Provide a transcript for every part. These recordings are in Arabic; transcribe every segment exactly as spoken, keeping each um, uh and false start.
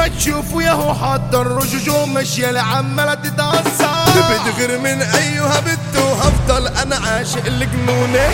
ما تشوفوا ياهو حاطة الرجوج ماشية لعمالة تتأثر. بتغير من ايها بنت وهفضل انا عاشق لجنونك.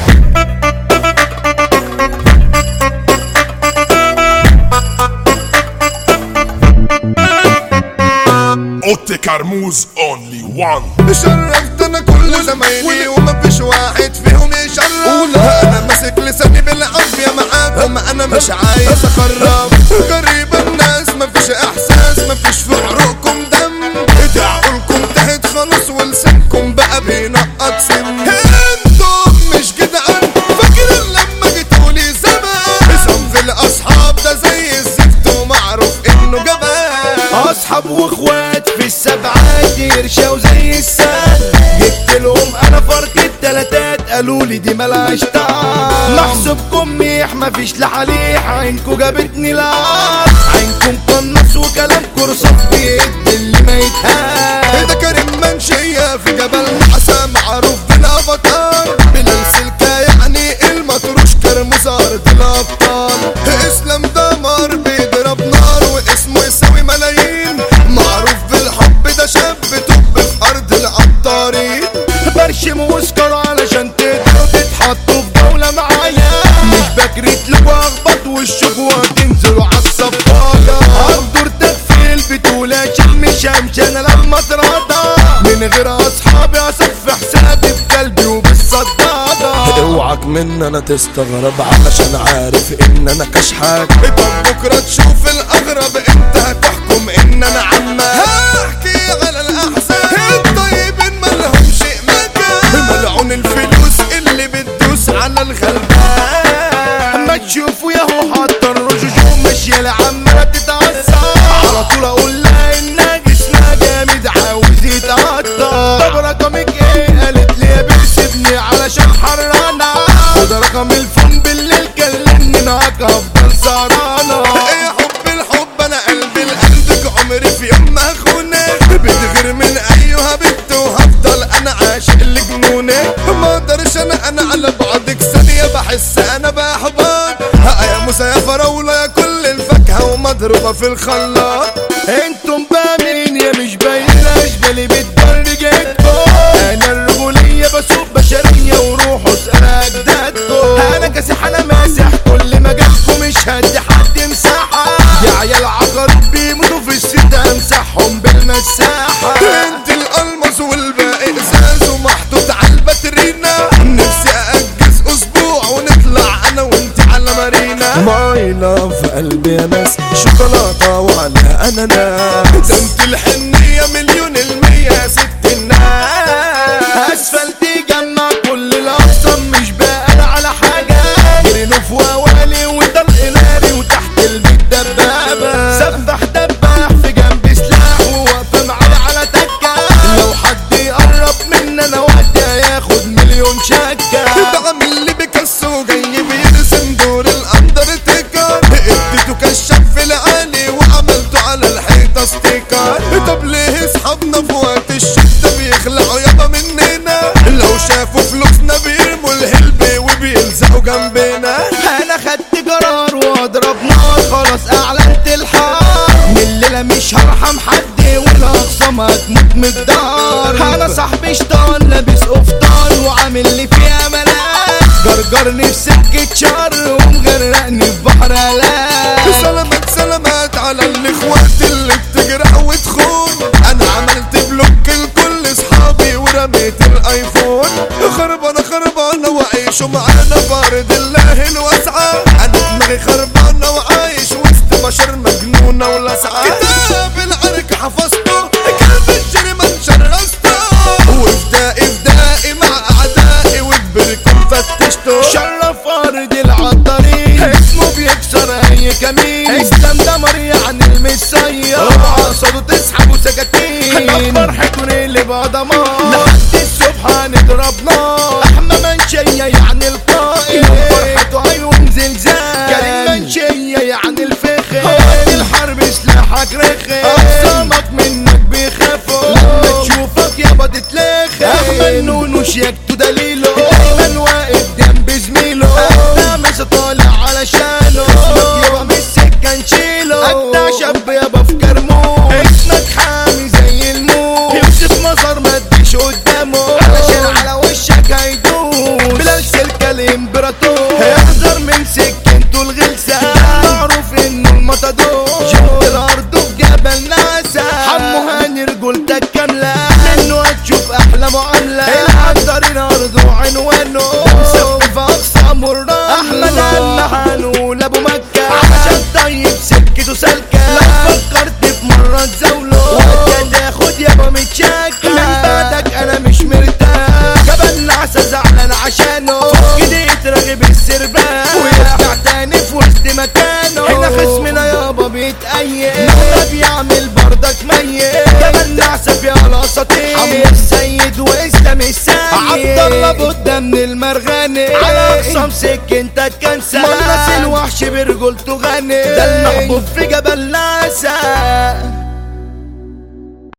اوتي كرموز اونلي وان. شرفت انا كل زمايلي ومفيش واحد فيهم يشرف. انا ماسك لساني بالعافية معاكم انا مش عايز اخرب. قريب الناس مفيش احساس مفيش في عروقكم دم. عقولكم تهت خلاص ولسانكم بقى بينقط سم. انتم مش جدعان فاكر لما جيتولي زمان. صنف الاصحاب ده زي الزفت ومعروف انه جبان. اصحاب واخوات في السبعات يرشوا زي الساد. جبت لهم انا فرق التلاتات قالوا لي دي ملهاش طعم. محسوبكم ميح مفيش لحليح عينكم جابتني العار. عينكم قنص وكلامكم رصاص بيد اللي ما يتهان. ده كريم منشية في جبل حسن معروف بالافاتار. بلال سلكة يعني المطروش كرموز ارض الابطال. اسلام دمار بيضرب نار واسمه يساوي ملايين. معروف بالحب ده شاب توب في ارض العطارين. برشم واسكر علشان تقدروا تتحطوا في دولة معايا. مش بكريت لكوا اخبط والشكوى تنزلوا عالصفاجة. هقدر تغفل بتولى شم شمش انا لما اتراضى. من غير اصحابي اصف حسابي بقلبي وبالصدادة. اوعك من انا تستغرب علشان عارف ان انا كشحات. طب بكرة تشوف الاغرب انت هتحكم ان انا عمك. هحكي على الاحزان الطيبين مالهم شيء مكان. ملعون الفلوس اللي بتدوس على الغلبان. ما تشوفوا ياهو حاطة الرجوج ماشية لعمالة تتأثر. على طول اقول لها انها جسمها جامد عاوز يتقطع. طب رقمك ايه قالت لي يا بيسيبني علشان حرانة. وده رقم الفون بالليل كلمني معاك افضل سهرانة. ايه حب الحب انا قلبي لقلبك عمري في يوم ما اخونك. بتغير من ايها بنت وهفضل انا عاشق لجنونك. ما اقدرش انا انا على بعدك ثانية بحس انا بحبك. يا موسى يا فراولة يا كل الفاكهة ومضروبة في الخلاط. انتم بامين يا مش باين اشبالي بتدرجتكم. انا الرجولية بسوق بشرية وروحوا اسأل اجدادكم. انا كاسح انا ماسح كل مجالكم مش هدي حد مساحة. يا عيال عقرب بيموتوا في الستة امسحهم بالمساحة. انت الالماس والباقي ازاز ومحطوط على الباترينا. نفسي اجز اسبوع ونطلع انا وانت على مارينا. ماي لاف قلبي يا ناس شوكولاتة وعليها اناناس. ده انت الحنية مليون المية يا ست الناس. اسفلتي جمع كل الاقسام مش باقي على حاجة. جرينوف ووالي وطلق ناري وتحت البيت دبابة. سفح دباح في جنبي سلاح وواقفة معايا على تكة. لو حد يقرب مني انا وقتي هياخد مليون شكة. بعمل لي بيكاسو جاي بيرسم دور الاندرتيكر. اديته كشاف في العالي وعملته على الحيطة ستيكر. طب ليه اصحابنا في وقت الشدة بيخلعوا يابا مننا. لو شافوا فلوسنا بيرموا الهلب وبيلزقوا جنبنا. انا خدت قرار واضرب نار خلاص اعلنت الحار. من الليلة مش هرحم حد والاخصام هتموت من الدار. انا صاحبي شطان لابس قفطان وعامل لي فيها ملاك. جرجرني في سكة شر ومغرقني في بحر هلاك. سلامات سلامات على الاخوات اللي بتجرح وتخون. انا عملت بلوك لكل اصحابي ورميت الايفون. خربانه خربانه وعيشوا معانا بارد الله الواسعه. انا دماغي خربانه وعايش وسط بشر مجنونه ولاسعه. كتاب العرك حفظته كلب الجريمه شرسته. وفدائي فدائي مع اعدائي وكبركم فتشته. شرف ارض العطارين اسمه بيكسر اي كمين. اسلام دمر يعني المسير. اوعى صوته تسحبوا سكاكين. اكبر حكون اللي بعضمار لحد الصبح هنضرب نار. احمى منشية يعني القائد فرحته عيون زلزال. كريم منشية يعني الفخر. وقت الحرب سلاحك رخي. اقسامك منك بيخافوا لما تشوفك يابا تتلخي. احمد نونو شياكته دليله دايما واقف جنب زميله. انا مش طالع علشانه اسمك يابا مش سكة نشيله. اجدع شاب يابا في فكرت في مرة تزاوله وانت تاخد يابا متشكل من بعدك انا مش مرتاح جبل نعسة زعلان عشانه ايديت راغب السربان ويرجع تاني في وسط مكانه هنا خصمنا يابا بيتأيد ده بيعمل بردك ميت جبل نعسة فيها الاساطير عمرو السيد واسلام السيد عبد الله بودة من المرغني على اقسام سكنتك كنسة مناس الوحش برجولته غني ده المحبوب في جبل نعسة.